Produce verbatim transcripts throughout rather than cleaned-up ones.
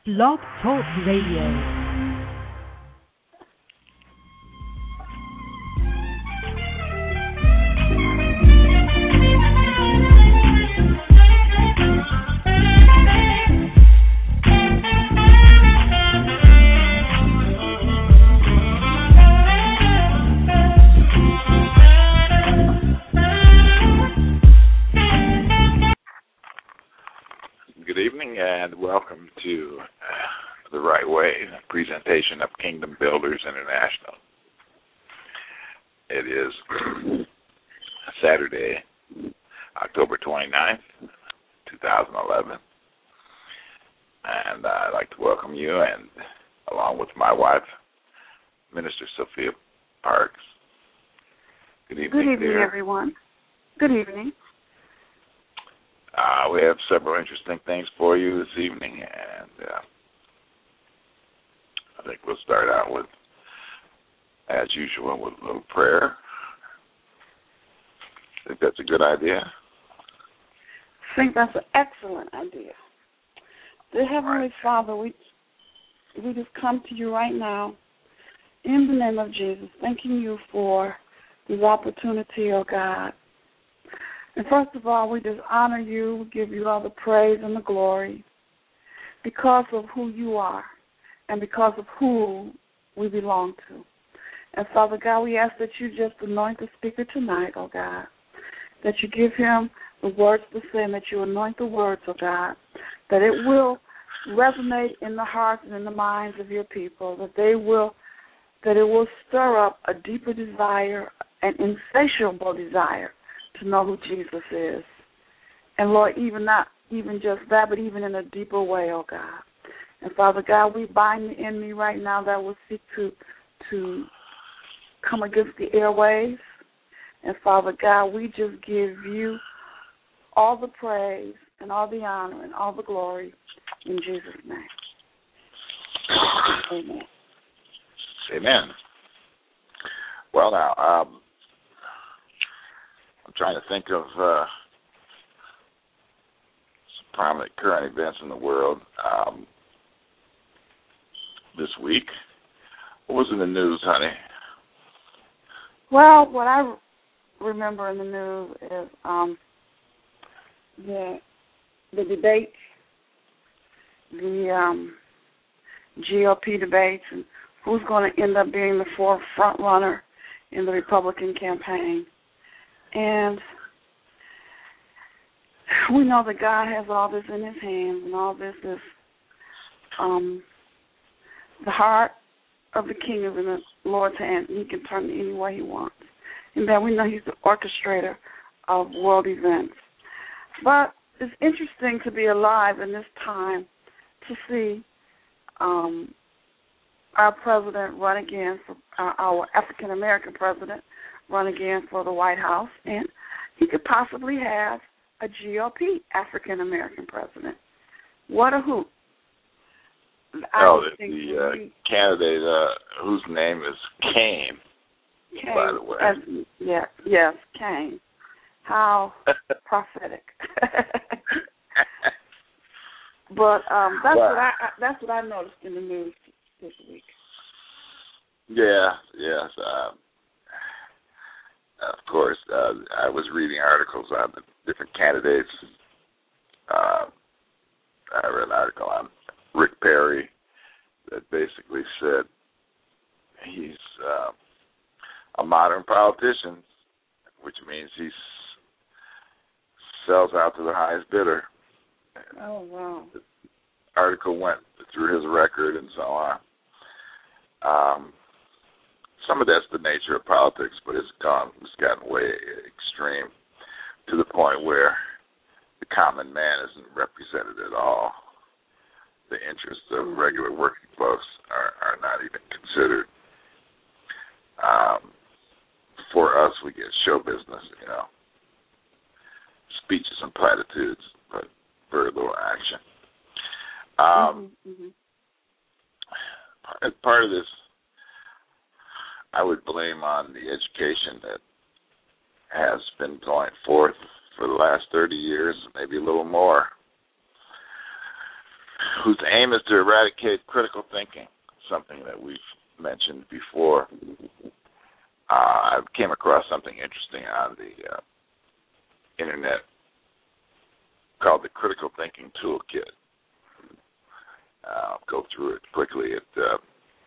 Blog Talk Radio. And welcome to uh, The Right Way, a presentation of Kingdom Builders International. It is Saturday, October twenty-ninth, twenty eleven. And uh, I'd like to welcome you, and along with my wife, Minister Sophia Parks. Good evening, Good evening, dear. everyone. Good evening. Uh, we have several interesting things for you this evening, and uh, I think we'll start out with, as usual, with a little prayer. I think that's a good idea. I think that's an excellent idea. Dear Heavenly Right. Father, we we just come to you right now in the name of Jesus, thanking you for this opportunity, oh God. And first of all, we just honor you, we give you all the praise and the glory because of who you are and because of who we belong to. And Father God, we ask that you just anoint the speaker tonight, oh God, that you give him the words to say and that you anoint the words, oh God, that it will resonate in the hearts and in the minds of your people, that they will, that it will stir up a deeper desire, an insatiable desire to know who Jesus is. And Lord, even not even just that, but even in a deeper way, oh God. And Father God, we bind the enemy right now that will seek to to come against the airways. And Father God, we just give you all the praise and all the honor and all the glory in Jesus' name. Amen. Amen. Well, now, um, I'm trying to think of uh, some prominent current events in the world um, this week. What was in the news, honey? Well, what I remember in the news is um, the the debates, the um, G O P debates, and who's going to end up being the fourth front runner in the Republican campaign. And we know that God has all this in his hands, and all this is um, the heart of the king is in the Lord's hand, and he can turn it any way he wants. And that we know he's the orchestrator of world events. But it's interesting to be alive in this time to see um, our president run again, for uh, our African-American president, run again for the White House, and he could possibly have a G O P African-American president. What a hoot. I oh, the, think the uh, we, candidate uh, whose name is Kane, Kane, by the way. As, yeah, yes, Kane. How prophetic. But um, that's well, what I, I that's what I noticed in the news this week. Yeah, yes. Uh, of course, uh, I was reading articles on the different candidates. Uh, I read an article on Rick Perry that basically said he's uh, a modern politician, which means he sells out to the highest bidder. Oh, wow. The article went through his record and so on. Um, some of that's the nature of politics, but it's gone, it's gotten way extreme to the point where the common man isn't represented at all. The interests of regular working folks are, are not even considered. Um, for us, we get show business, you know, speeches and platitudes, but very little action. Um, mm-hmm, mm-hmm. part, part of this, I would blame on the education that has been going forth for the last thirty years, maybe a little more. whose aim is to eradicate critical thinking, something that we've mentioned before. Uh, I came across something interesting on the uh, internet called the Critical Thinking Toolkit. Uh, I'll go through it quickly. It, uh,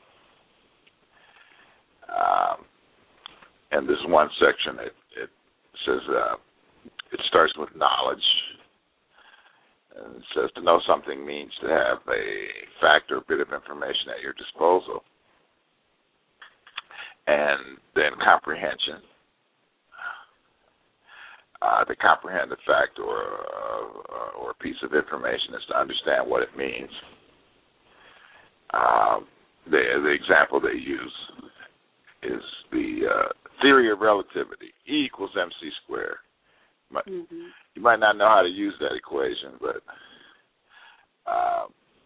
um, and this one section, it, it says uh, it starts with knowledge. And it says to know something means to have a fact or a bit of information at your disposal. And then comprehension. Uh, to comprehend a fact or, uh, or a piece of information is to understand what it means. Uh, the, the example they use is the uh, theory of relativity. E equals mc squared. You might, mm-hmm. you might not know how to use that equation, but uh,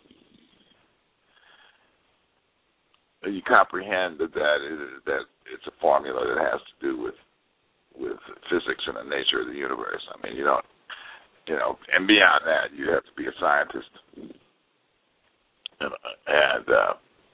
you comprehend that that, is, that it's a formula that has to do with with physics and the nature of the universe. I mean, you don't, you know, and beyond that, you have to be a scientist. And, and uh,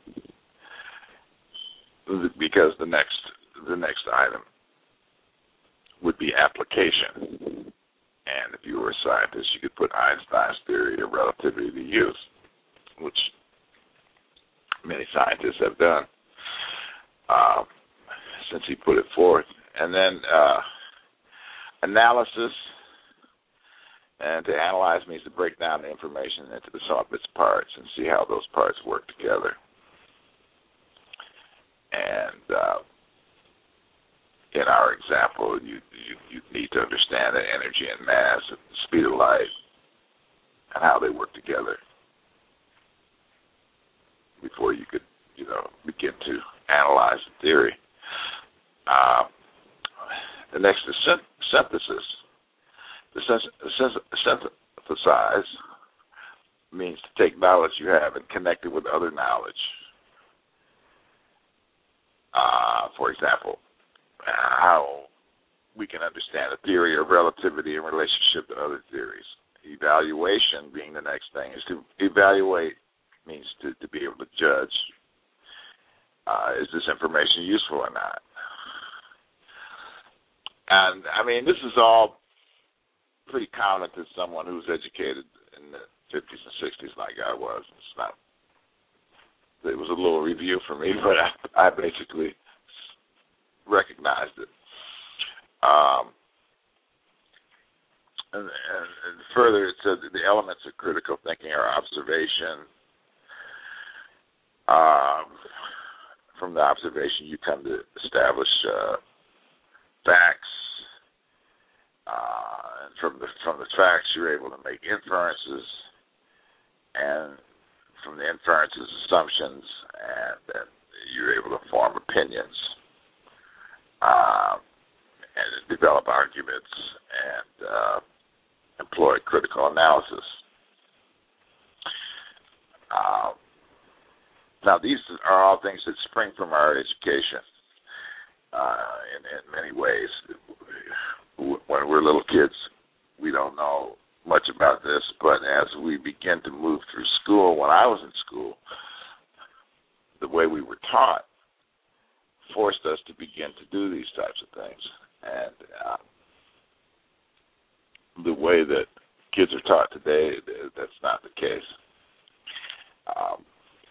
because the next the next item would be application. And if you were a scientist, you could put Einstein's theory of relativity to use, which many scientists have done uh, since he put it forth. And then uh, analysis, and to analyze means to break down the information into the sum of its parts and see how those parts work together. And uh, in our example, you, you you need to understand the energy and mass and the speed of light and how they work together before you could, you know, begin to analyze the theory. Uh, the next is synthesis. The synthesize means to take knowledge you have and connect it with other knowledge. Uh, for example, how we can understand a theory of relativity in relationship to other theories. Evaluation being the next thing is to evaluate means to, to be able to judge, uh, is this information useful or not? And, I mean, this is all pretty common to someone who's educated in the fifties and sixties like I was. It's not, it was a little review for me, but I, I basically recognized it. Um, and, and, and further, it said that the elements of critical thinking are observation. Um, from the observation, you come to establish uh, facts. Uh, and from the from the facts, you're able to make inferences, and from the inferences, assumptions, and then you're able to form opinions, uh, and develop arguments, and uh, employ critical analysis. Uh, now, these are all things that spring from our education uh, in, in many ways. When we're little kids, we don't know much about this, but as we begin to move through school, when I was in school, the way we were taught forced us to begin to do these types of things. And uh, the way that kids are taught today, that's not the case. Um,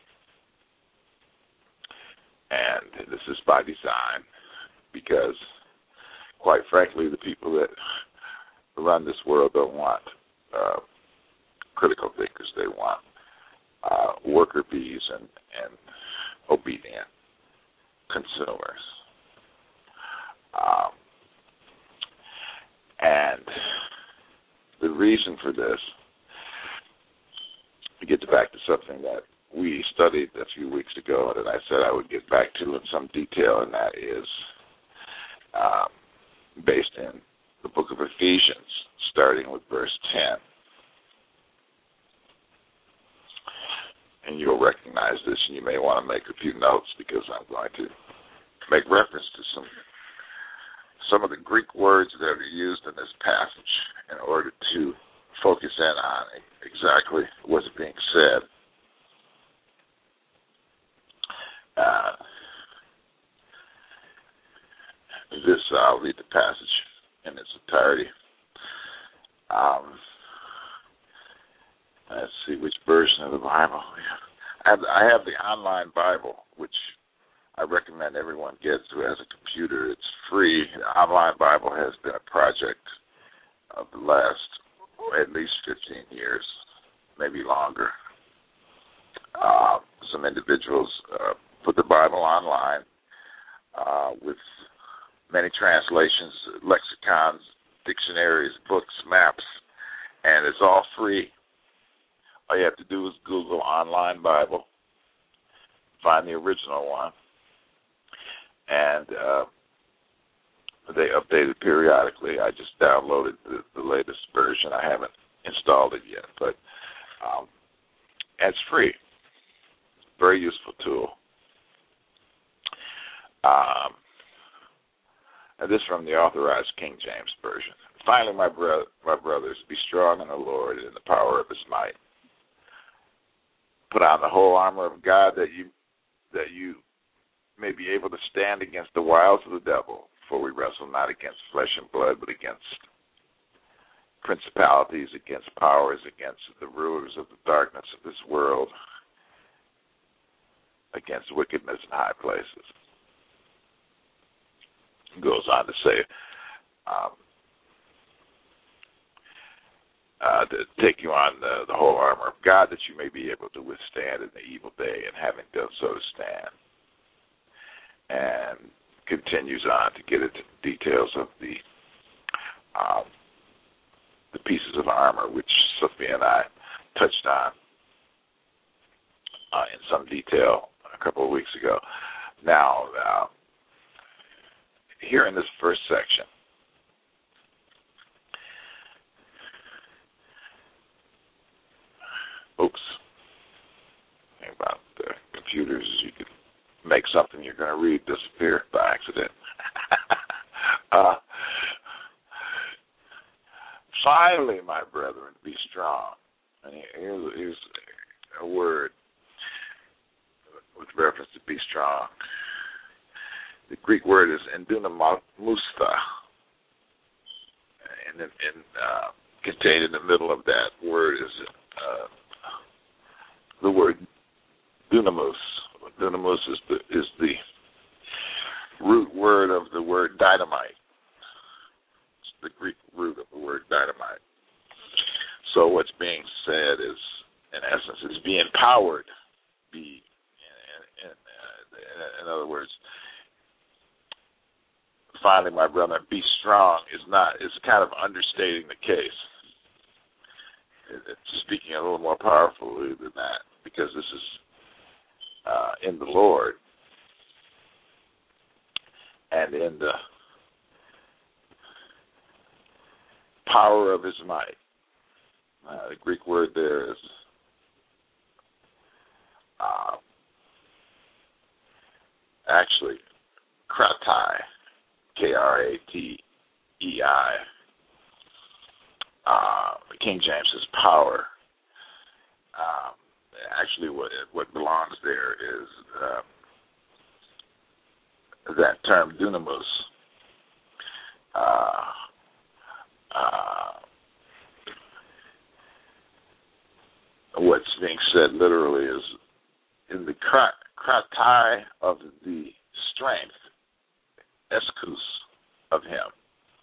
and this is by design, because quite frankly, the people that run this world don't want uh, critical thinkers. They want uh, worker bees and, and obedient consumers. Um, and the reason for this, to get back to something that we studied a few weeks ago that I said I would get back to in some detail, and that is um, based in the book of Ephesians, starting with verse ten. And you'll recognize this, and you may want to make a few notes, because I'm going to make reference to some some of the Greek words that are used in this passage in order to focus in on exactly what's being said. I'll read the passage in its entirety. Um, let's see which version of the Bible. I have, I have the online Bible, which I recommend everyone gets who has a computer. It's free. The online Bible has been a project of the last oh, at least fifteen years, maybe longer. Uh, some individuals uh, put the Bible online uh, with many translations, lexicons, dictionaries, books, maps, and it's all free. All you have to do is Google Online Bible, find the original one, and uh, they update it periodically. I just downloaded the, the latest version. I haven't installed it yet, but um, it's free. Very useful tool. Um, and this from the Authorized King James Version. Finally, my, bro- my brothers, be strong in the Lord and in the power of his might. Put on the whole armor of God that you that you may be able to stand against the wiles of the devil, for we wrestle not against flesh and blood, but against principalities, against powers, against the rulers of the darkness of this world, against wickedness in high places. He goes on to say, um, uh, to take you on the, the whole armor of God, that you may be able to withstand in the evil day, and having done so to stand. And continues on to get into the details of the um, the pieces of armor, which Sophia and I touched on uh, in some detail a couple of weeks ago. Now, uh, here in this first section, oops, think about the computers, you can make something you're going to read disappear by accident. uh, finally, my brethren, be strong. And here's, here's a word with reference to be strong. The Greek word is endunamusta, and, and uh, contained in the middle of that word is uh, the word dunamus. Dunamus is the is the root word of the word dynamite. It's the Greek root of the word dynamite. So what's being said is, in essence, is be empowered. Be, in, in, in, in other words, finally, my brother, be strong is not, is kind of understating the case. It's speaking a little more powerfully than that, because this is uh, in the Lord and in the power of his might. Uh, the Greek word there is uh, actually kratai, K R A T E I. Uh, King James is power. Um, actually, what what belongs there is uh, that term dunamus. Uh, uh, what's being said literally is in the kratai of the strength, eskus of him.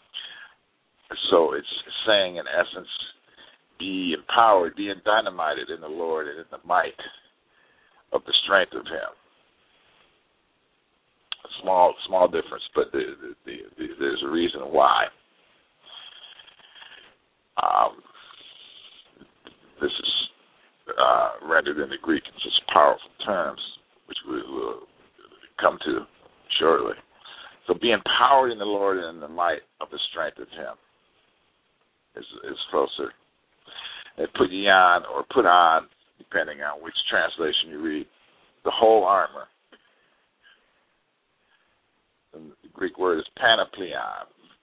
So it's saying, in essence, be empowered, be dynamited in the Lord and in the might of the strength of him. A small, small difference, but the, the, the, the, there's a reason why. Um, this is uh, rendered in the Greek in such powerful terms, which we will come to shortly. So be empowered in the Lord and in the might of the strength of him is, is closer. And put ye on, or put on, depending on which translation you read, the whole armor. And the Greek word is panopleon.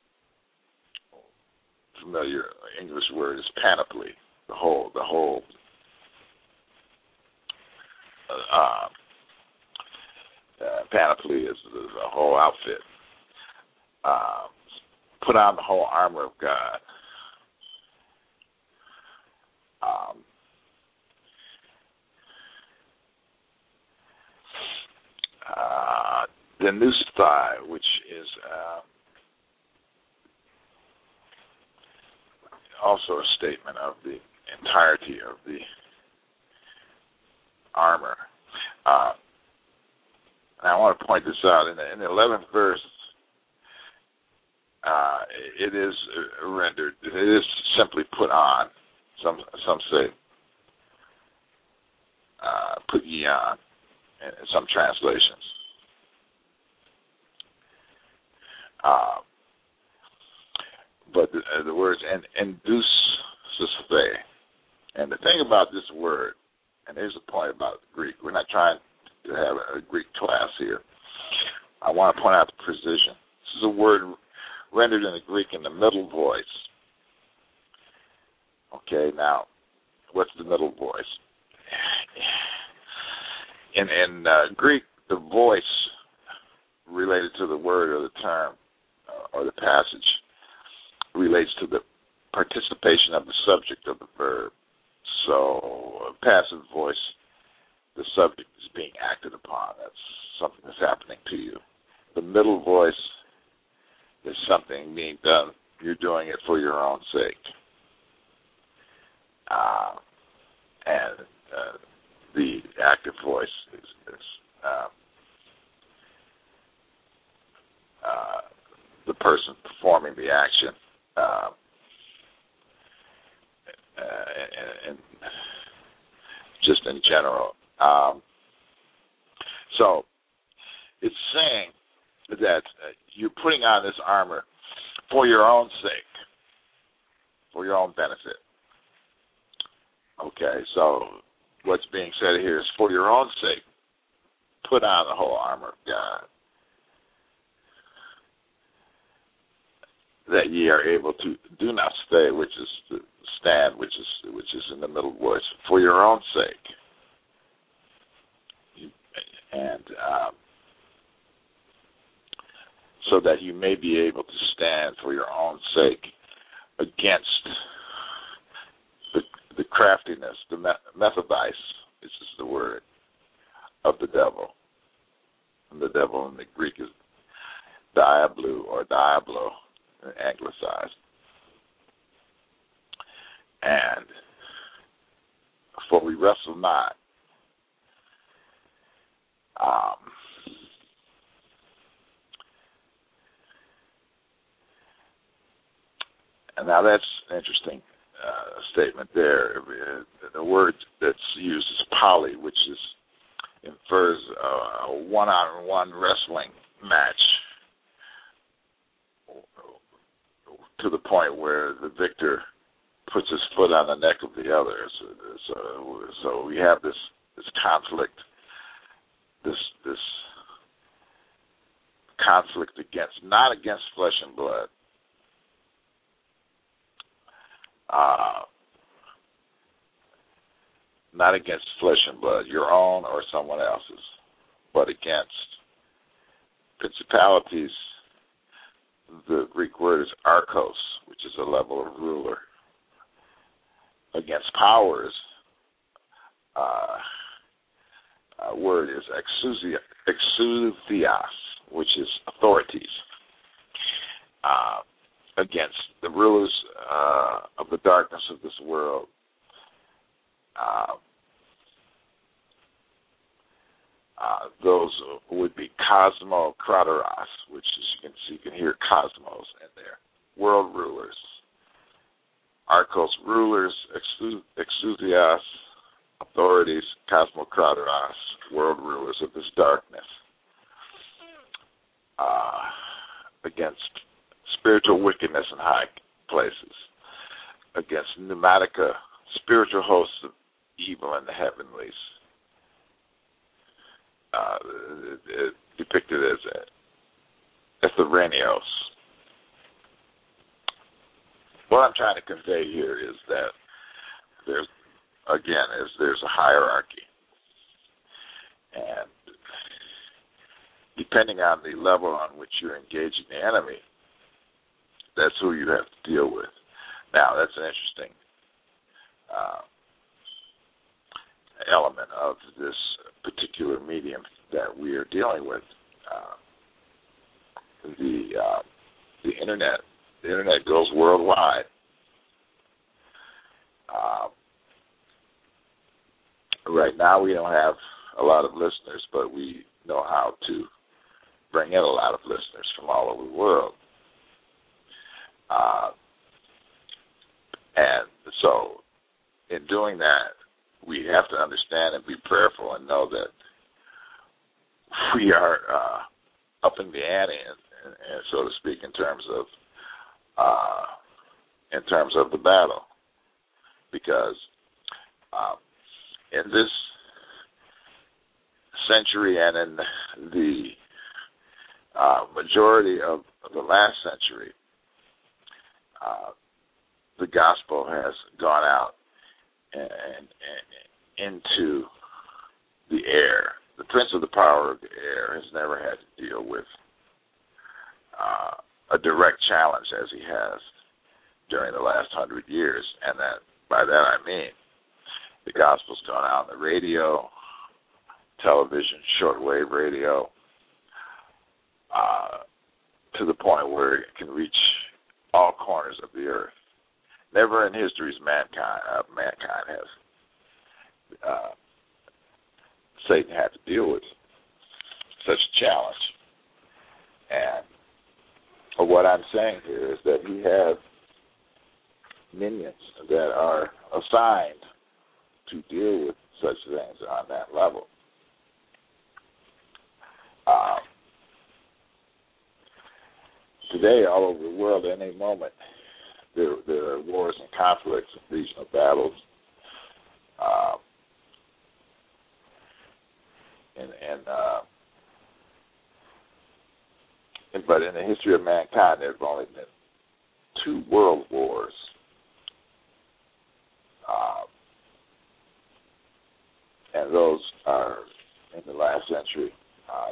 Familiar English word is panoply, the whole, the whole. Uh, uh, panoply is the whole outfit. Uh, put on the whole armor of God. Um, uh, the Nustai, which is uh, also a statement of the entirety of the armor. Uh, and I want to point this out. In the, in the eleventh verse, uh, it is rendered, it is simply put on. Some some say uh, put ye on in some translations. Uh, but the, uh, the words en, induce suspe. And the thing about this word, and here's the point about Greek, we're not trying to have a Greek class here. I want to point out the precision. This is a word rendered in the Greek in the middle voice. Okay, now, what's the middle voice? In, in uh, Greek, the voice related to the word or the term uh, or the passage relates to the participation of the subject of the verb. So, a passive voice, the subject is being acted upon. That's something that's happening to you. The middle voice is something being done. You're doing it for your own sake. Uh, and uh, the active voice is, is uh, uh, the person performing the action, uh, uh, and, and just in general. Um, so it's saying that uh, you're putting on this armor for your own sake, for your own benefit. Okay, so what's being said here is for your own sake, put on the whole armor of God, that ye are able to do not stay, which is to stand, which is which is in the middle voice, for your own sake, you, and um, so that you may be able to stand for your own sake against the the craftiness, the methodeis, which is the word of the devil. And the devil in the Greek is diablo or diablo, anglicized. And for we wrestle not. Um, and now that's interesting. Uh, statement there. The word that's used is poly, which is infers uh, a one-on-one wrestling match to the point where the victor puts his foot on the neck of the other. So, so, so we have this this conflict, this this conflict against not against flesh and blood. Uh, not against flesh and blood, your own or someone else's, but against principalities. The Greek word is archos, which is a level of ruler. Against powers, uh, uh, word is exousias, which is authorities. Uh, against the rulers uh, of the darkness of this world. Uh, uh, those would be cosmokratoros, which is, you can see, you can hear cosmos in there. World rulers. Archos, rulers, exousias, authorities, cosmokratoros, world rulers of this darkness. Uh, against spiritual wickedness in high places, against pneumatica, spiritual hosts of evil in the heavenlies, uh, depicted as Etherineos. What I'm trying to convey here is that there's, again, is there's a hierarchy, and depending on the level on which you're engaging the enemy, that's who you have to deal with. Now, that's an interesting uh, element of this particular medium that we are dealing with. Uh, the uh, the internet. The internet goes worldwide. Uh, right now, we don't have a lot of listeners, but we know how to bring in a lot of listeners from all over the world. Uh, and so, in doing that, we have to understand and be prayerful and know that we are uh, upping the ante, and, and so to speak, in terms of uh, in terms of the battle, because um, in this century and in the uh, majority of the last century, uh, the gospel has gone out and, and into the air. The prince of the power of the air has never had to deal with uh, a direct challenge as he has during the last hundred years, and that by that I mean the gospel's gone out on the radio, television, shortwave radio, uh, to the point where it can reach all corners of the earth. Never in history's mankind, uh, mankind has uh, Satan had to deal with such a challenge. And what I'm saying here is that he has minions that are assigned to deal with such things on that level. Um, today, all over the world, at any moment, there, there are wars and conflicts and regional battles. Uh, and, and, uh, and but in the history of mankind, there have only been two world wars. Uh, and those are in the last century. Uh,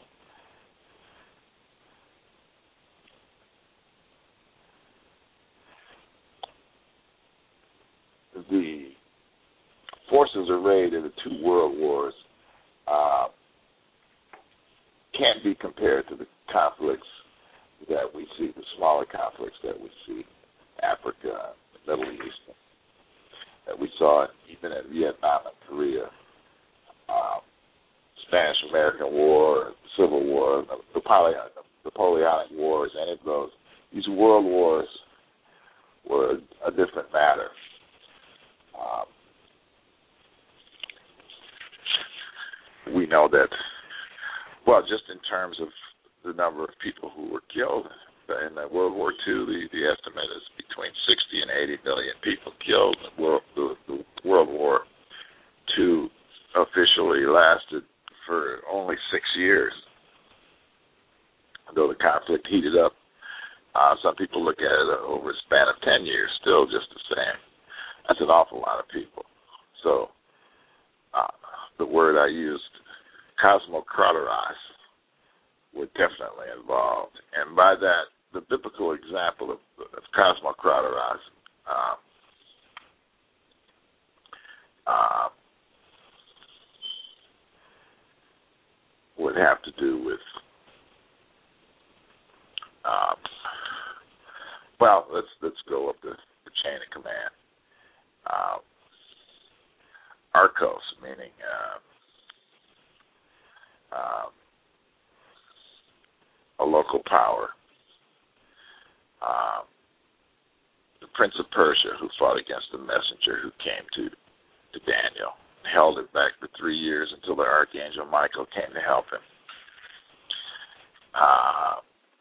the forces arrayed in the two world wars uh, can't be compared to the conflicts that we see, the smaller conflicts that we see, Africa, the Middle East, that we saw even in Vietnam and Korea, um, Spanish-American War, Civil War, the Napoleonic Wars, any of those. These world wars were a different matter. Um, we know that, well, just in terms of the number of people who were killed in World War Two, the, the estimate is between sixty and eighty million people killed. World, the, the World War Two officially lasted for only six years, though the conflict heated up. Uh, some people look at it over a span of ten years, still just the same. That's an awful lot of people. So uh, the word I used, cosmokratoros, were definitely involved. And by that, the biblical example of, of cosmokratoros uh, uh, would have to do with, um, well, let's let's go up the, the chain of command. Uh, Arcos, meaning uh, uh, a local power. Uh, the Prince of Persia, who fought against the messenger who came to, to Daniel, held it back for three years until the Archangel Michael came to help him. Uh,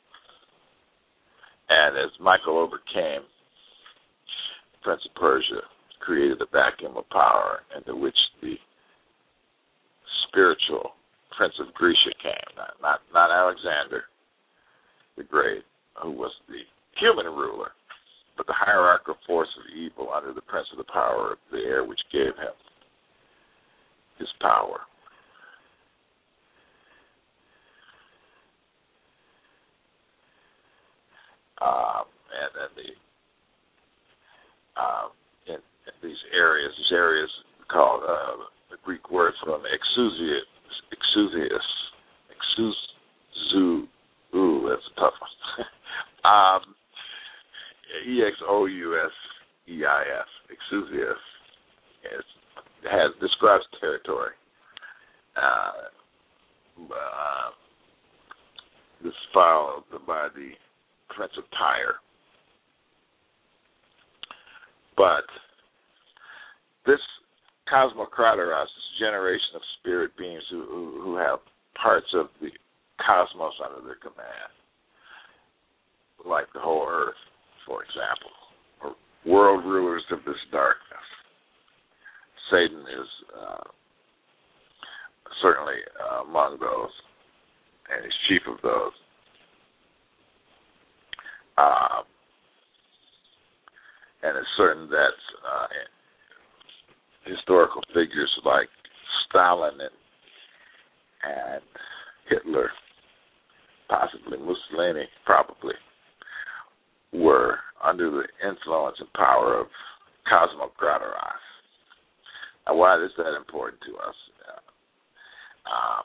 and as Michael overcame, the Prince of Persia created a vacuum of power into which the spiritual Prince of Grecia came, not, not, not Alexander the Great, who was the human ruler, but the hierarchical force of evil under the Prince of the power of the air, which gave him his power. Um, and, and these areas, these areas called uh, the Greek word for them, exousias, exousias, exousias. Ooh, that's a tough one. um, E X O U S E I S, exousias. It has describes territory. Uh, uh, this is followed by the Prince of Tyre. But this cosmocrateros, this generation of spirit beings who, who, who have parts of the cosmos under their command, like the whole earth, for example, or world rulers of this darkness. Satan is uh, certainly uh, among those, and he's chief of those. Uh, and it's certain that uh, historical figures like Stalin and, and Hitler, possibly Mussolini, probably, were under the influence and power of cosmocrateros. Now, why is that important to us? Um,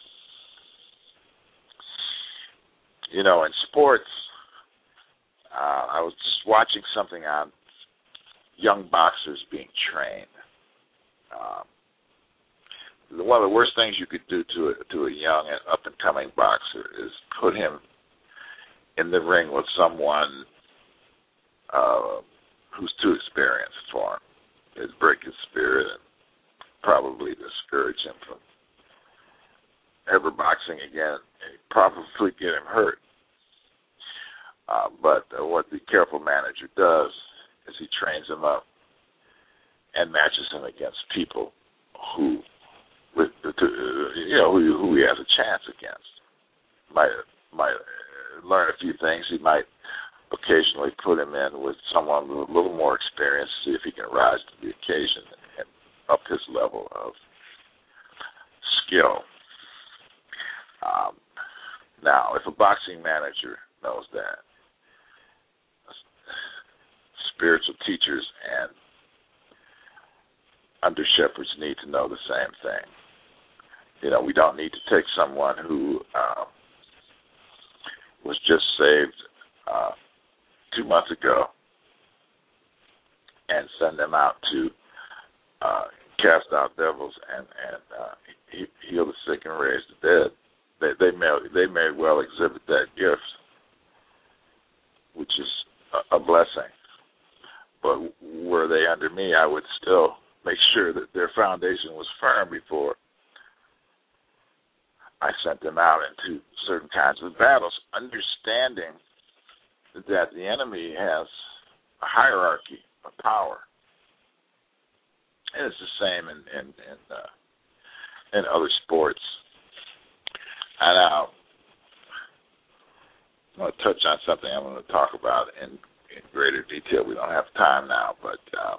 you know, in sports, uh, I was just watching something on young boxers being trained. Um, one of the worst things you could do to a, to a young and up-and-coming boxer is put him in the ring with someone uh, who's too experienced for him. It'd break his spirit and probably discourage him from ever boxing again and probably get him hurt. Uh, but uh, what the careful manager does is he trains him up and matches him against people who, with, you know, who, who he has a chance against. Might might learn a few things. He might occasionally put him in with someone with a little more experience, see if he can rise to the occasion and up his level of skill. Um, now, if a boxing manager knows that, spiritual teachers and under shepherds need to know the same thing. You know, we don't need to take someone who uh, was just saved uh, two months ago and send them out to uh, cast out devils and, and uh, heal the sick and raise the dead. They, they, may, they may well exhibit that gift, which is a, a blessing. But were they under me, I would still make sure that their foundation was firm before I sent them out into certain kinds of battles, understanding that the enemy has a hierarchy of power. And it's the same in in, in, uh, in other sports. And uh, I'm going to touch on something I'm going to talk about in in greater detail. We don't have time now, but uh,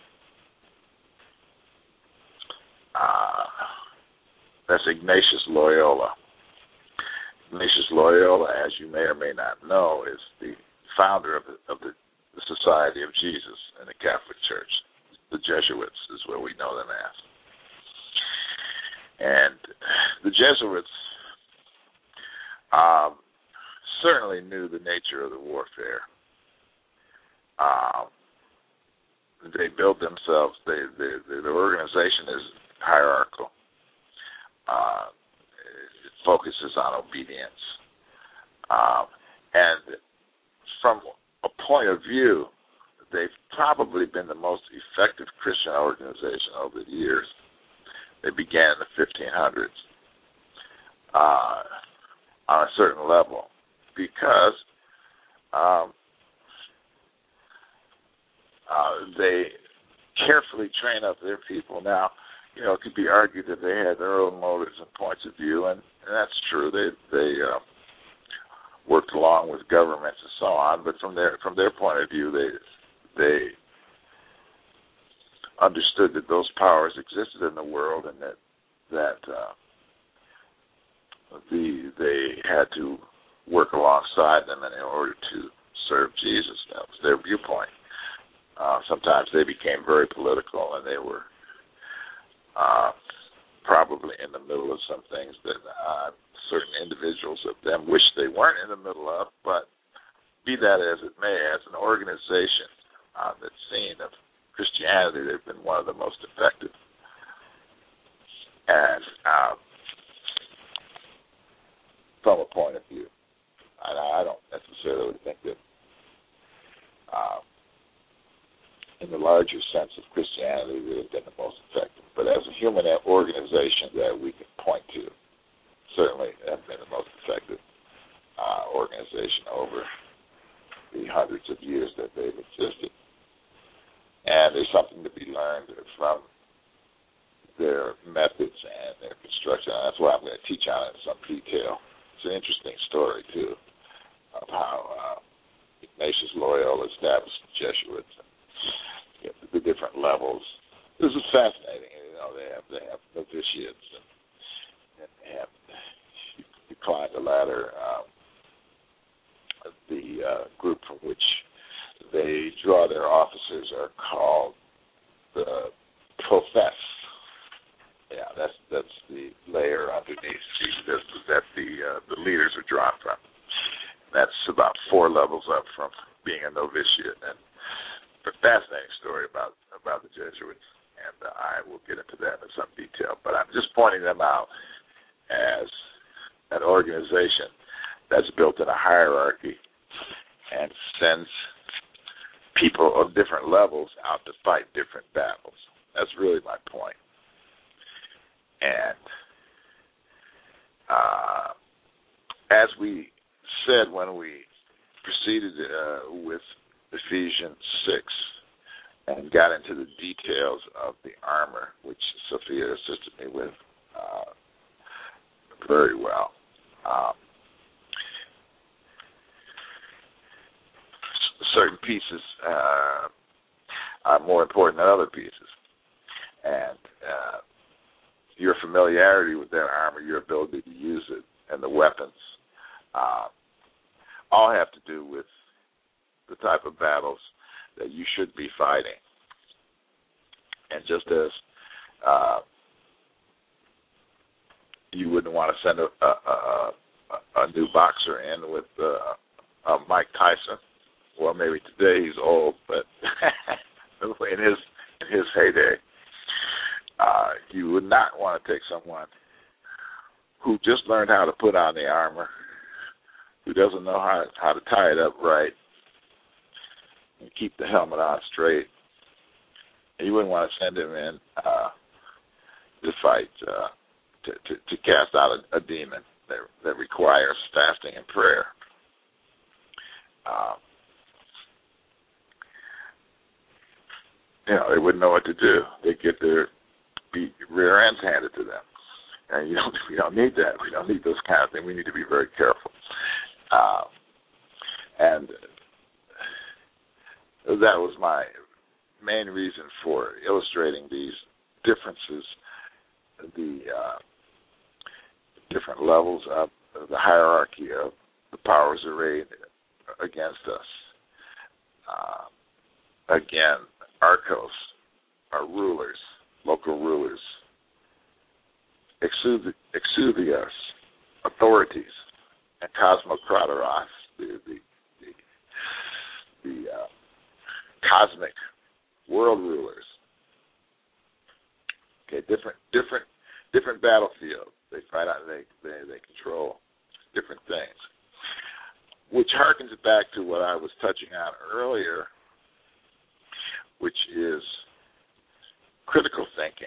uh, that's Ignatius Loyola. Ignatius Loyola, as you may or may not know, is the founder of the, of the, the Society of Jesus in the Catholic Church. The Jesuits is what we know them as. And the Jesuits um, certainly knew the nature of the warfare. Um, they build themselves. They, they, they, the organization is hierarchical. Uh, it focuses on obedience. Um, and from a point of view, they've probably been the most effective Christian organization over the years. They began in the fifteen hundreds uh, on a certain level because um, Uh, they carefully train up their people. Now, you know, it could be argued that they had their own motives and points of view, and, and that's true. They they uh, worked along with governments and so on, but from their from their point of view, they they understood that those powers existed in the world, and that that uh, the they had to work alongside them in order to serve Jesus. That was their viewpoint. Uh, sometimes they became very political, and they were uh, probably in the middle of some things that uh, certain individuals of them wish they weren't in the middle of. But be that as it may, as an organization on the scene of Christianity, they've been one of the most effective. And uh, from a point of view, and I don't necessarily think that uh, in the larger sense of Christianity, they've been the most effective. But as a human organization that we can point to, certainly have been the most effective uh, organization over the hundreds of years that they've existed. And there's something to be learned from their methods and their construction. And that's why I'm going to teach on it in some detail. It's an interesting story, too, of how uh, Ignatius Loyola established the Jesuits and you know, the different levels. This is fascinating. You know, they have they have novitiates and, and they have you, you climb the ladder. Um, the uh, group from which they draw their officers are called the profess. Yeah, that's that's the layer underneath the, that the uh, the leaders are drawn from. That's about four levels up from being a novitiate, and a fascinating story about about the Jesuits, and uh, I will get into that in some detail. But I'm just pointing them out as an organization that's built in a hierarchy and sends people of different levels out to fight different battles. That's really my point. And uh, as we said when we proceeded uh, with Ephesians six and got into the details of the armor, which Sophia assisted me with uh, very well, um, certain pieces uh, are more important than other pieces. And uh, your familiarity with that armor, your ability to use it, and the weapons uh, all have to do with the type of battles that you should be fighting. And just as uh, you wouldn't want to send a, a, a, a new boxer in with uh, a Mike Tyson, well, maybe today he's old, but in his in his heyday, uh, you would not want to take someone who just learned how to put on the armor, who doesn't know how how to tie it up right, and keep the helmet on straight. And you wouldn't want to send him in uh, to fight, uh, to, to to cast out a, a demon that that requires fasting and prayer. Um, You know, they wouldn't know what to do. They get their beat, rear ends handed to them, and you don't. We don't need that. We don't need those kind of things. We need to be very careful. Uh, and that was my main reason for illustrating these differences, the uh, different levels of the hierarchy of the powers arrayed against us. Uh, again. Archos are rulers, local rulers. Exousios, authorities, and cosmokratoros, the the the, the uh, cosmic world rulers. Okay, different different different battlefield. They fight out. They they they control different things, which harkens back to what I was touching on earlier, which is critical thinking.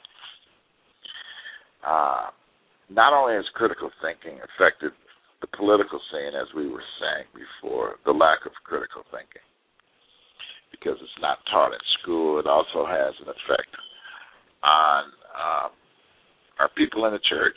Uh, not only has critical thinking affected the political scene, as we were saying before, the lack of critical thinking, because it's not taught in school, it also has an effect on uh, our people in the church.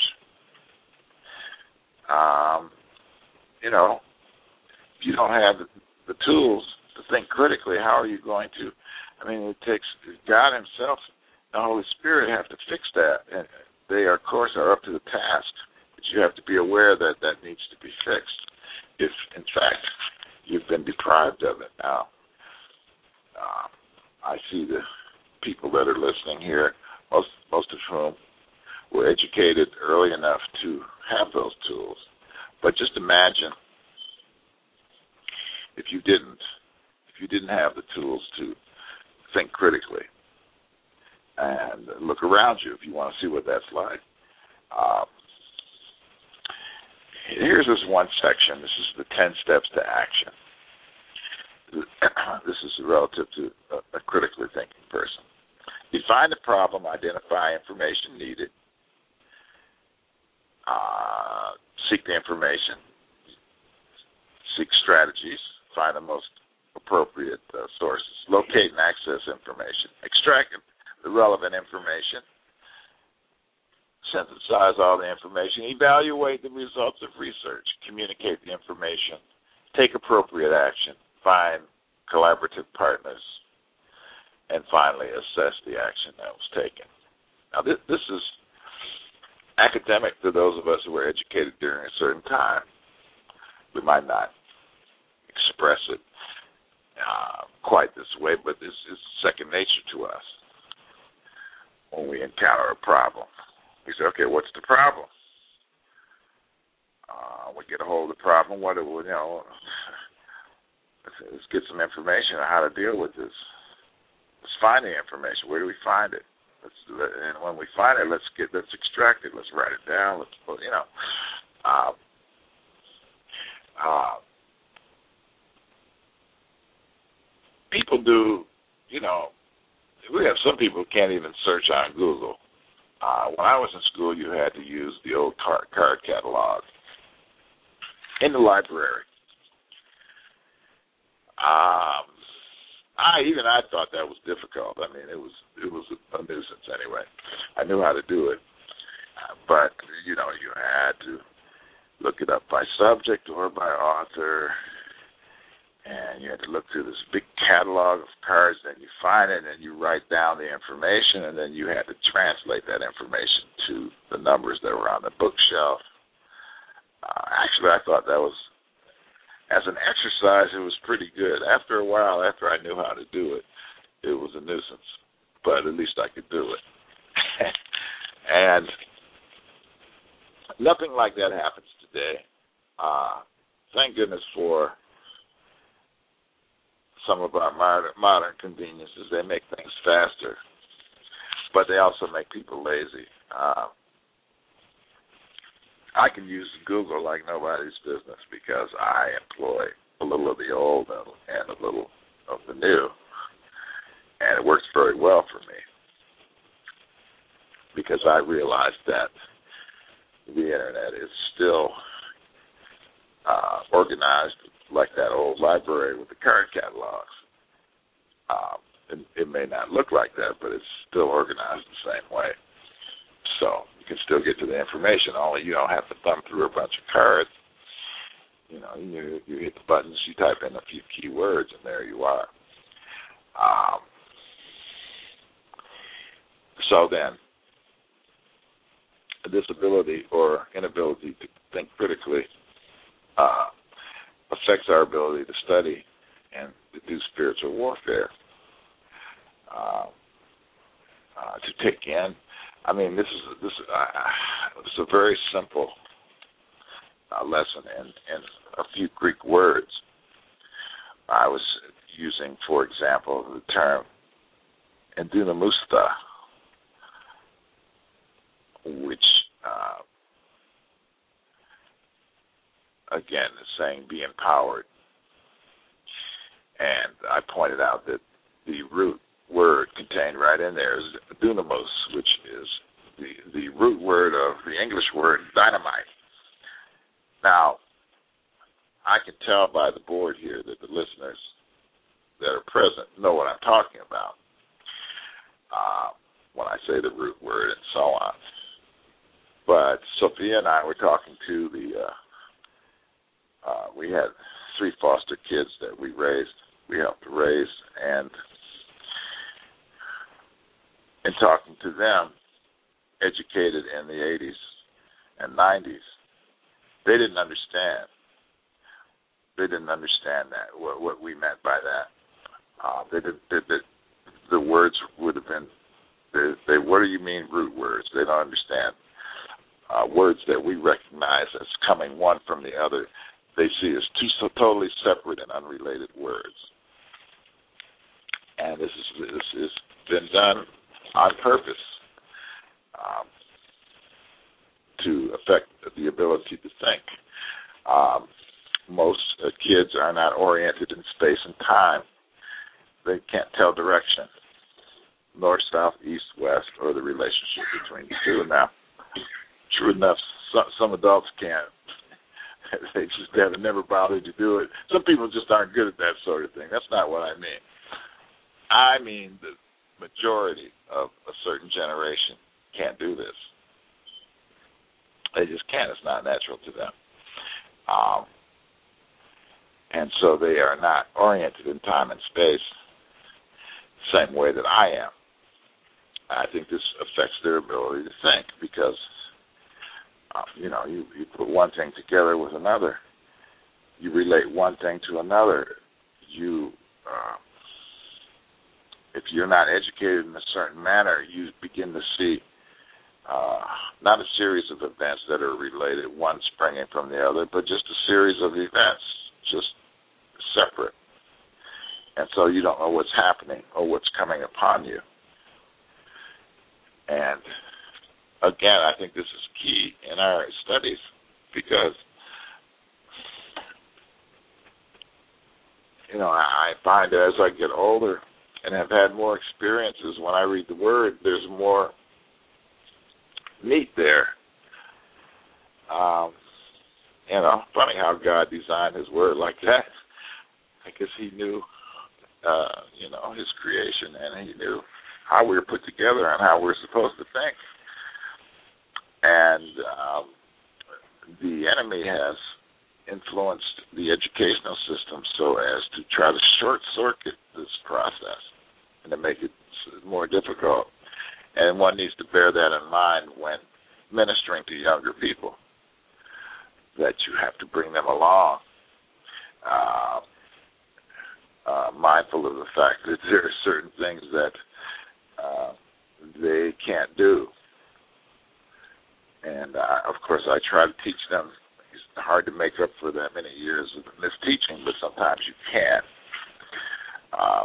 Um, you know, if you don't have the, the tools to think critically, how are you going to? I mean, it takes God Himself, the Holy Spirit, have to fix that, and they, of course, are up to the task. But you have to be aware that that needs to be fixed, if in fact you've been deprived of it. Now, uh, I see the people that are listening here, most most of whom were educated early enough to have those tools. But just imagine if you didn't, if you didn't have the tools to think critically and look around you if you want to see what that's like. Um, here's this one section. This is the ten steps to action. This is relative to a, a critically thinking person. Define the problem, identify information needed, uh, seek the information, seek strategies, find the most appropriate uh, sources, locate and access information, extract the relevant information, synthesize all the information, evaluate the results of research, communicate the information, take appropriate action, find collaborative partners, and finally assess the action that was taken. Now, this, this is academic to those of us who were educated during a certain time. We might not express it uh, quite this way, but this is second nature to us. When we encounter a problem, we say, okay, what's the problem? Uh, we get a hold of the problem. What do we, you know, let's, let's get some information on how to deal with this. Let's find the information. Where do we find it? Let's, and when we find it, let's get let's extract it. Let's write it down. Let's, you know, uh, uh, people do, you know, we have some people who can't even search on Google. Uh, when I was in school, you had to use the old card, card catalog in the library. Um, I even I thought that was difficult. I mean, it was it was a nuisance anyway. I knew how to do it, uh, but you know, you had to look it up by subject or by author, and you had to look through this big catalog of cards. Then you find it, and you write down the information, and then you had to translate that information to the numbers that were on the bookshelf. Uh, actually, I thought that was, as an exercise, it was pretty good. After a while, after I knew how to do it, it was a nuisance, but at least I could do it. And nothing like that happens today. Uh, thank goodness for some of our modern, modern conveniences. They make things faster, but they also make people lazy. Uh, I can use Google like nobody's business because I employ a little of the old and a little of the new, and it works very well for me because I realize that the Internet is still uh, organized like that old library with the card catalogs. Um, it, it may not look like that, but it's still organized the same way. So you can still get to the information, only you don't have to thumb through a bunch of cards. You know, you, you hit the buttons, you type in a few keywords, and there you are. Um, so then, this ability or inability to think critically uh, affects our ability to study and to do spiritual warfare, uh, uh, to take in. I mean, this is this. Uh, it's a very simple uh, lesson in, in a few Greek words. I was using, for example, the term endunamusta, which uh, again is saying be empowered. And I pointed out that the root word contained right in there is dunamos, which is the, the root word of the English word dynamite. Now, I can tell by the board here that the listeners that are present know what I'm talking about uh, when I say the root word and so on. But Sophia and I were talking to the, uh, uh, we had three foster kids that we raised, we helped raise, and in talking to them, educated in the eighties and nineties, they didn't understand. They didn't understand that, what, what we meant by that. Uh, they, did, they, they, the words would have been, they, they what do you mean root words? They don't understand. Uh, words that we recognize as coming one from the other, they see as two so totally separate and unrelated words. And this is this has been done on purpose um, to affect the ability to think. Um, most uh, kids are not oriented in space and time. They can't tell direction, north, south, east, west, or the relationship between the two. Now, true enough, some, some adults can't. They just have never bothered to do it. Some people just aren't good at that sort of thing. That's not what I mean. I mean the majority of a certain generation can't do this. They just can't. It's not natural to them. Um, and so they are not oriented in time and space the same way that I am. I think this affects their ability to think because, uh, you know, you, you put one thing together with another. You relate one thing to another. You, uh, if you're not educated in a certain manner, you begin to see uh, not a series of events that are related, one springing from the other, but just a series of events, just separate. And so you don't know what's happening or what's coming upon you. And again, I think this is key in our studies because, you know, I find that as I get older and have had more experiences, when I read the Word, there's more meat there. Um, you know, funny how God designed His Word like that. I guess He knew, uh, you know, His creation, and He knew how we were put together and how we're supposed to think. And um, the enemy has influenced the educational system so as to try to short-circuit this process and to make it more difficult. And one needs to bear that in mind when ministering to younger people, that you have to bring them along, uh, uh, mindful of the fact that there are certain things that uh, they can't do. And, uh, of course, I try to teach them. It's hard to make up for that many years of misteaching, but sometimes you can't. Um,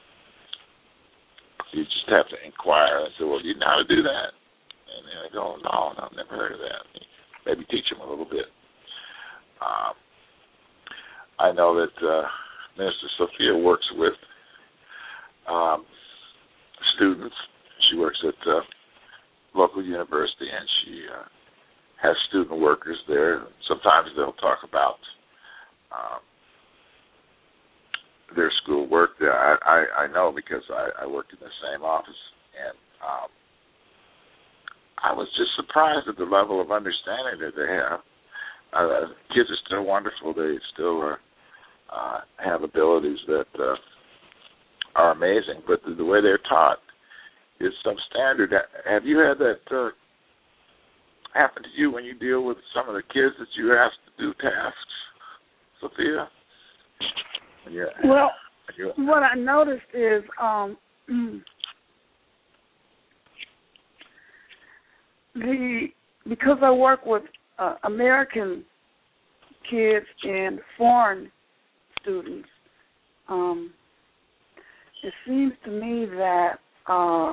you just have to inquire and say, well, do you know how to do that? And they go, no, no, I've never heard of that. Maybe teach them a little bit. Um, I know that uh, Minister Sophia works with um, students. She works at uh, local university, and she uh, has student workers there. Sometimes they'll talk about um, their school work there. I, I, I know because I, I work in the same office, and um, I was just surprised at the level of understanding that they have. Uh, kids are still wonderful. They still are, uh, have abilities that uh, are amazing, but the, the way they're taught is substandard. Have you had that uh, happen to you when you deal with some of the kids that you ask to do tasks, Sophia? Well, what I noticed is um, the because I work with uh, American kids and foreign students, um, it seems to me that uh,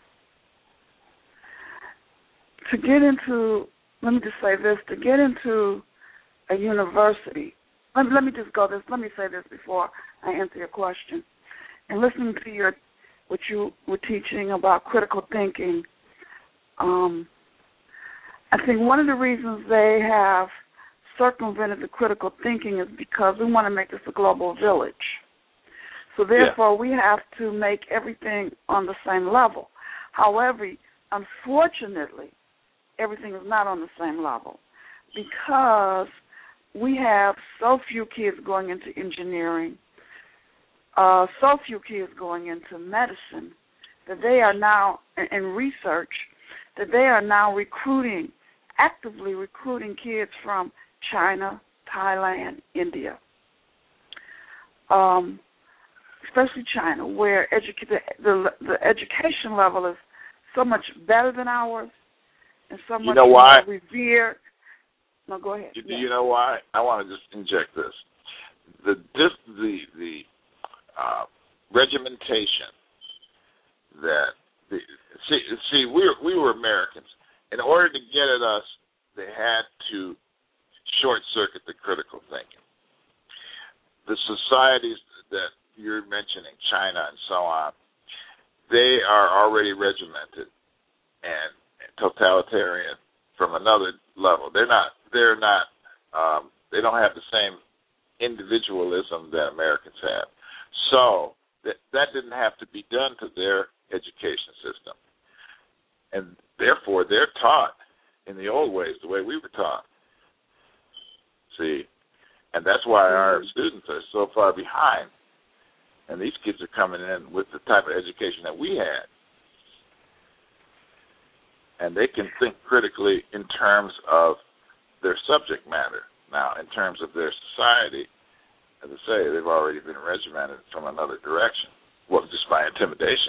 to get into, let me just say this, to get into a university, let, let me just go this, let me say this before I answer your question. And listening to your, what you were teaching about critical thinking, um, I think one of the reasons they have circumvented the critical thinking is because we want to make this a global village. So therefore, yeah. we have to make everything on the same level. However, unfortunately, everything is not on the same level because we have so few kids going into engineering, uh, so few kids going into medicine, that they are now, in research, that they are now recruiting, actively recruiting kids from China, Thailand, India. Um, especially China, where educa- the, the the education level is so much better than ours and so much you know why? more revered. No, go ahead. Do yeah. you know why? I want to just inject this. The this, the the uh, regimentation that the, see see we were, we were Americans. In order to get at us, they had to short circuit the critical thinking. The societies that you're mentioning, China and so on, they are already regimented and totalitarian from another level. They're not. They're not. Um, they don't have the same individualism that Americans have. So that that didn't have to be done to their education system, and therefore they're taught in the old ways, the way we were taught. See, and that's why our students are so far behind. And these kids are coming in with the type of education that we had. And they can think critically in terms of their subject matter. Now, in terms of their society, as I say, they've already been regimented from another direction. Well, just by intimidation.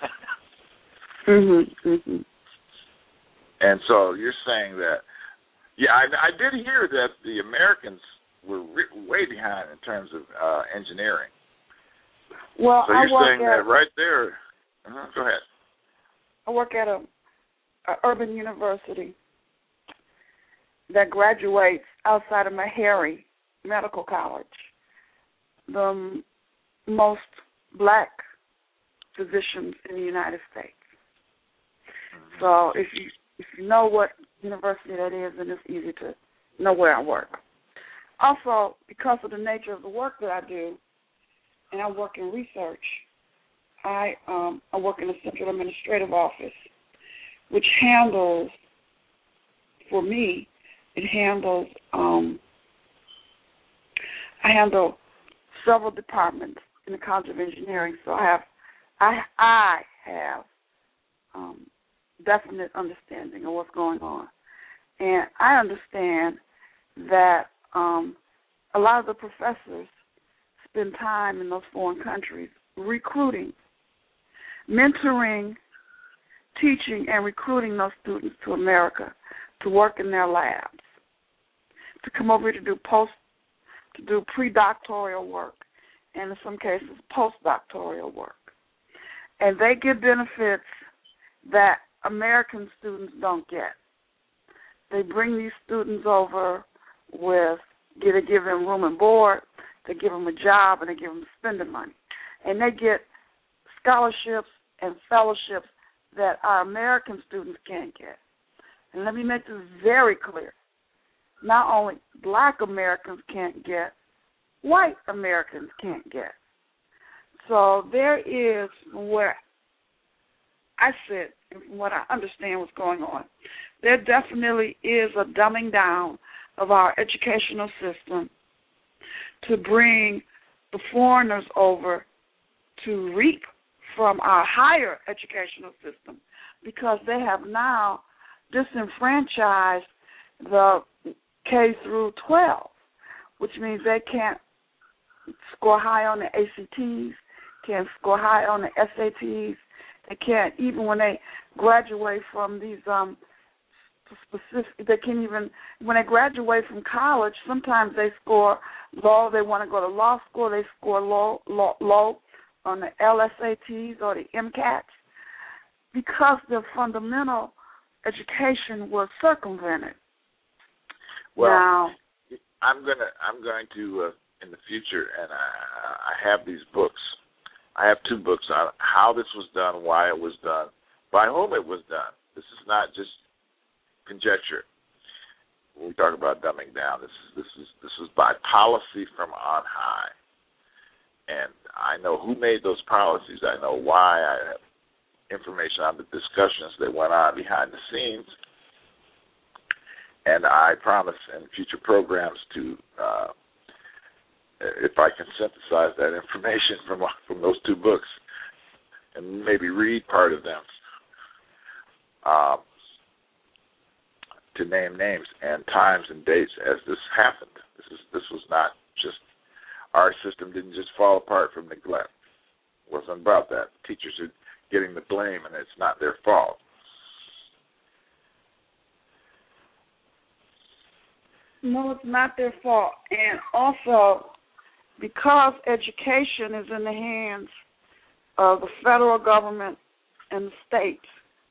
mm-hmm, mm-hmm. And so you're saying that, yeah, I, I did hear that the Americans were re- way behind in terms of uh, engineering. Well, so you're I work saying at, that right there. Uh-huh, go ahead. I work at a, a urban university that graduates outside of Meharry Medical College, the m- most black physicians in the United States. Mm-hmm. So if you if you know what university that is, then it's easy to know where I work. Also, because of the nature of the work that I do, and I work in research, I um, I work in the Central Administrative Office, which handles, for me, it handles, um, I handle several departments in the College of Engineering, so I have, I, I have um, definite understanding of what's going on. And I understand that um, a lot of the professors spend time in those foreign countries recruiting, mentoring, teaching, and recruiting those students to America to work in their labs, to come over here to do post, to do pre-doctoral work, and in some cases post-doctoral work. And they get benefits that American students don't get. They bring these students over with, they give them room and board, they give them a job, and they give them spending money. And they get scholarships and fellowships that our American students can't get. And let me make this very clear. Not only black Americans can't get, white Americans can't get. So there is, where I sit, and from what I understand what's going on, there definitely is a dumbing down of our educational system to bring the foreigners over to reap from our higher educational system, because they have now disenfranchised the K through twelve, which means they can't score high on the A C Ts, can't score high on the S A Ts. They can't, even when they graduate from these um, specific, they can't even, when they graduate from college, sometimes they score low. They want to go to law school, they score low, low, low on the L S A Ts or the MCATs, because their fundamental education was circumvented. Well, now, I'm gonna, I'm going to uh, in the future, and I, I have these books. I have two books on how this was done, why it was done, by whom it was done. This is not just conjecture. When we talk about dumbing down, this is this is this is by policy from on high. And I know who made those policies. I know why. I have information on the discussions that went on behind the scenes. And I promise in future programs to, uh, if I can synthesize that information from from those two books and maybe read part of them, um, to name names and times and dates as this happened. This is this was not just, our system didn't just fall apart from neglect. wasn't about that. Teachers are getting the blame, and it's not their fault. No, it's not their fault. And also, because education is in the hands of the federal government and the states,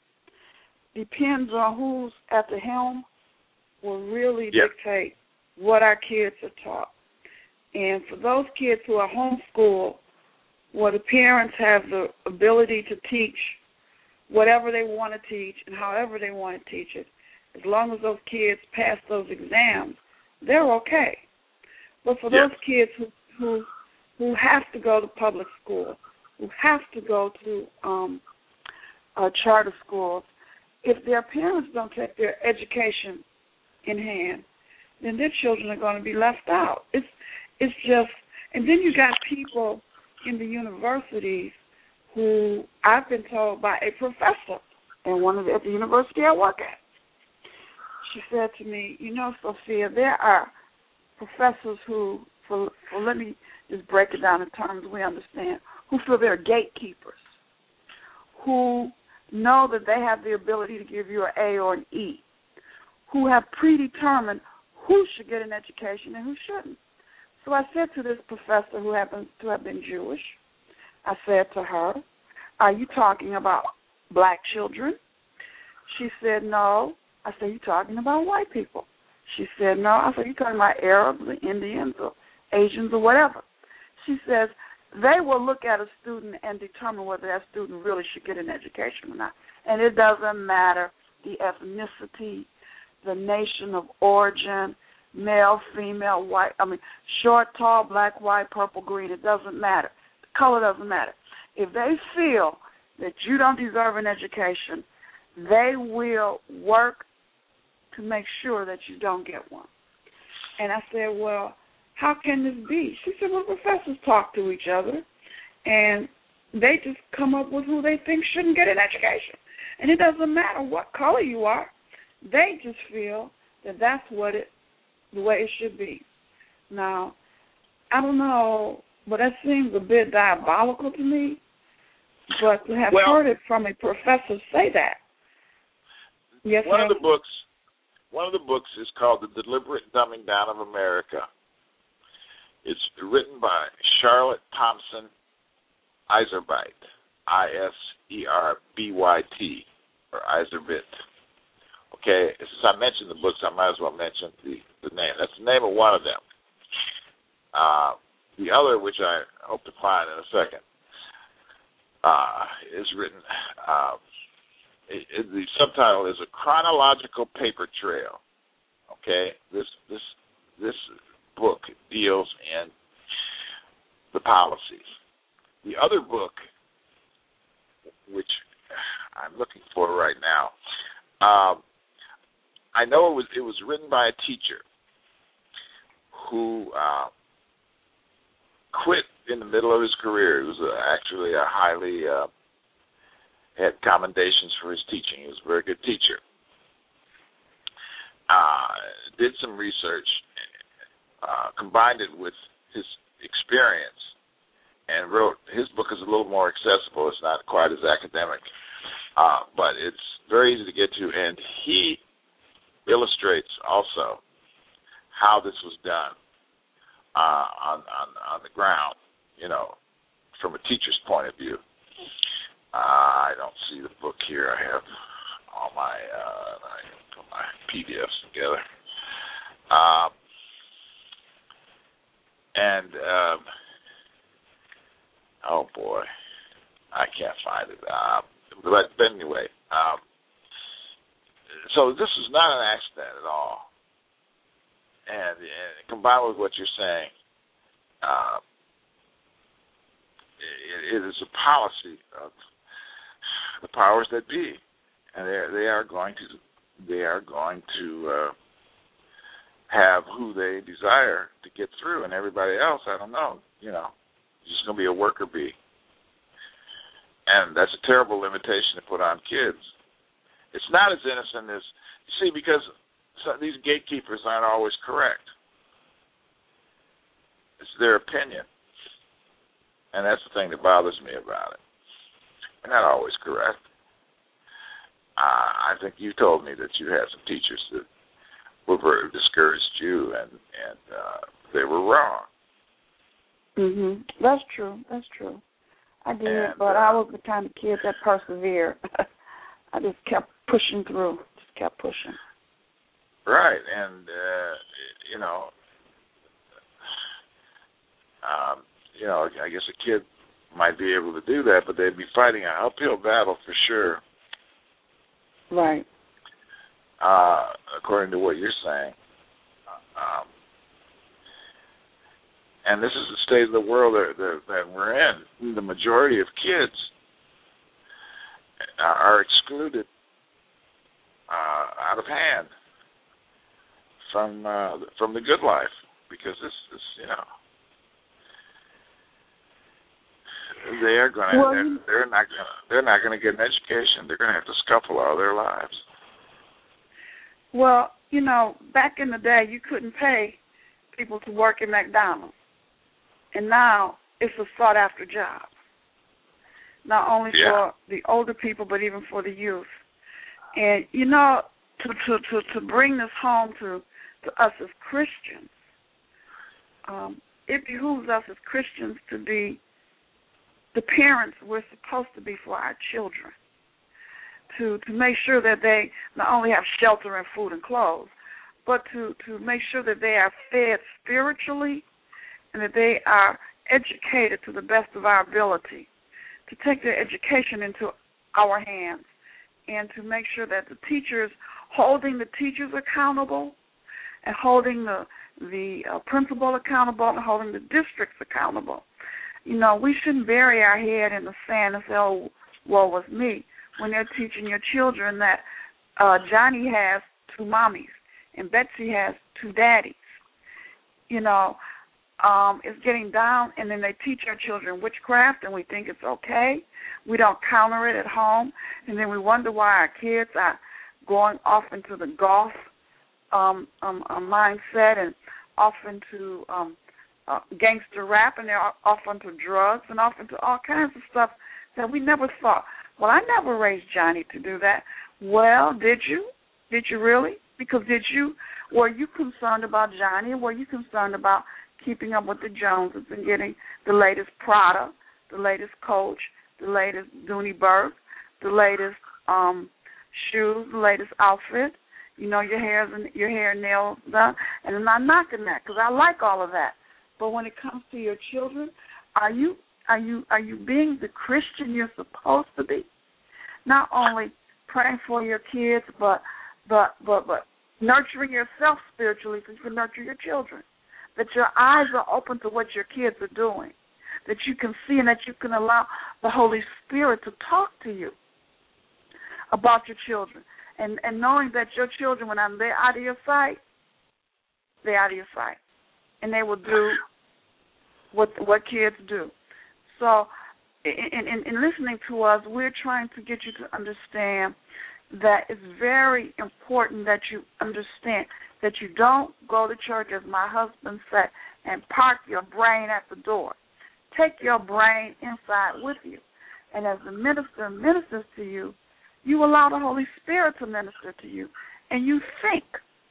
depends on who's at the helm, will really yep. dictate what our kids are taught. And for those kids who are homeschooled, where the parents have the ability to teach whatever they want to teach and however they want to teach it, as long as those kids pass those exams, they're okay. But for yep. those kids who, who who have to go to public school, who have to go to um, uh, charter schools, if their parents don't take their education in hand, then their children are going to be left out. It's it's just, and then you got people in the universities who I've been told by a professor and one of the, at the university I work at. She said to me, you know, Sophia, there are professors who, for, for let me just break it down in terms we understand, who feel they're gatekeepers, who know that they have the ability to give you an A or an E, who have predetermined who should get an education and who shouldn't. So I said to this professor who happens to have been Jewish, I said to her, are you talking about black children? She said, no. I said, you talking about white people? She said, no. I said, you talking about Arabs or Indians or Asians or whatever? She says, they will look at a student and determine whether that student really should get an education or not. And it doesn't matter the ethnicity, the nation of origin, male, female, white, I mean, short, tall, black, white, purple, green, it doesn't matter. The color doesn't matter. If they feel that you don't deserve an education, they will work to make sure that you don't get one. And I said, well, how can this be? She said, well, professors talk to each other, and they just come up with who they think shouldn't get an education. And it doesn't matter what color you are. They just feel that that's what it, the way it should be. Now, I don't know, but that seems a bit diabolical to me. But to have well, heard it from a professor say that. Yes, one sir? of the books, one of the books is called The Deliberate Dumbing Down of America. It's written by Charlotte Thompson Iserbyt, I S E R B Y T, or Iserbyt. Okay, since I mentioned the books, I might as well mention the, the name. That's the name of one of them. Uh, the other, which I hope to find in a second, uh, is written, uh, it, it, the subtitle is A Chronological Paper Trail. Okay, this this this book deals in the policies. The other book, which I'm looking for right now, um, I know it was it was written by a teacher who uh, quit in the middle of his career. He was uh, actually a highly uh, had commendations for his teaching. He was a very good teacher. Uh, did some research, uh, combined it with his experience, and wrote. His book is a little more accessible. It's not quite as academic, uh, but it's very easy to get to, and he illustrates also how this was done uh, on, on on the ground, you know, from a teacher's point of view. Uh, I don't see the book here. I have all my uh, I put my P D Fs together, um, and um, oh boy, I can't find it. Uh, but, but anyway. Um, So this is not an accident at all, and, and combined with what you're saying, uh, it, it is a policy of the powers that be, and they they are going to they are going to uh, have who they desire to get through, and everybody else, I don't know, you know, it's just going to be a worker bee, and that's a terrible limitation to put on kids. It's not as innocent as, you see, because so these gatekeepers aren't always correct. It's their opinion. And that's the thing that bothers me about it. They're not always correct. Uh, I think you told me that you had some teachers that were very discouraged you, and, and uh, they were wrong. Mhm. That's true. That's true. I did, and, but uh, I was the kind of kid that persevered. I just kept pushing through. Just kept pushing. Right, and uh, you know, um, you know, I guess a kid might be able to do that, but they'd be fighting an uphill battle for sure. Right. Uh, according to what you're saying. Um, and this is the state of the world that, that, that we're in. The majority of kids are excluded uh, out of hand from uh, from the good life because this is, you know, they are going to. Well, they're, they're not going. They're not going to get an education. They're going to have to scuffle all their lives. Well, you know, back in the day, you couldn't pay people to work at McDonald's, and now it's a sought-after job. Not only Yeah. for the older people, but even for the youth. And you know, to to to, to bring this home to, to us as Christians, um, it behooves us as Christians to be the parents we're supposed to be for our children, to to make sure that they not only have shelter and food and clothes, but to, to make sure that they are fed spiritually and that they are educated to the best of our ability, to take their education into our hands and to make sure that the teachers, holding the teachers accountable and holding the, the uh, principal accountable and holding the districts accountable. You know, we shouldn't bury our head in the sand and say, oh, woe was me, when they're teaching your children that uh, Johnny has two mommies and Betsy has two daddies. You know, um, it's getting down, and then they teach our children witchcraft, and we think it's okay. We don't counter it at home, and then we wonder why our kids are going off into the golf um, um, um, mindset and off into um, uh, gangster rap, and they're off into drugs and off into all kinds of stuff that we never thought. Well, I never raised Johnny to do that. Well, did you? Did you really? Because did you, were you concerned about Johnny, or were you concerned about keeping up with the Joneses and getting the latest Prada, the latest Coach, the latest Dooney Burke, the latest um, shoes, the latest outfit? You know, your hair's and your hair and nails done, and I'm not knocking that because I like all of that. But when it comes to your children, are you are you are you being the Christian you're supposed to be? Not only praying for your kids, but but but but nurturing yourself spiritually so you can nurture your children. That your eyes are open to what your kids are doing. That you can see and that you can allow the Holy Spirit to talk to you about your children. And and knowing that your children, when they're out of your sight, they're out of your sight. And they will do what what kids do. So in, in, in listening to us, we're trying to get you to understand that it's very important that you understand that you don't go to church, as my husband said, and park your brain at the door. Take your brain inside with you. And as the minister ministers to you, you allow the Holy Spirit to minister to you. And you think.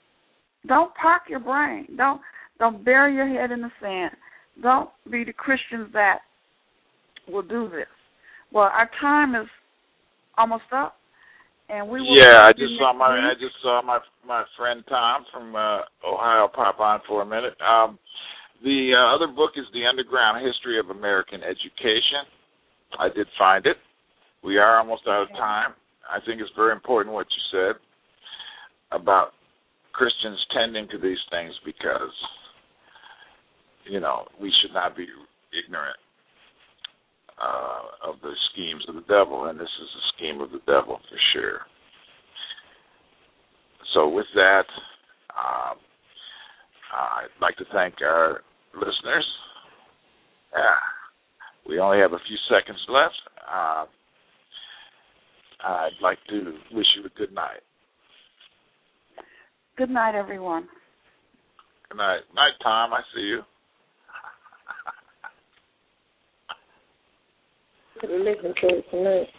Don't park your brain. Don't don't bury your head in the sand. Don't be the Christians that will do this. Well, our time is almost up. And we will yeah, I just saw my week. I just saw my my friend Tom from uh, Ohio pop on for a minute. Um, the uh, other book is The Underground History of American Education. I did find it. We are almost out of time. I think it's very important what you said about Christians tending to these things because, you know, we should not be ignorant Uh, of the schemes of the devil, and this is a scheme of the devil for sure. So with that, um, I'd like to thank our listeners. Yeah, we only have a few seconds left. Uh, I'd like to wish you a good night. Good night, everyone. Good night. Night, Tom. I see you. to listen to it tonight.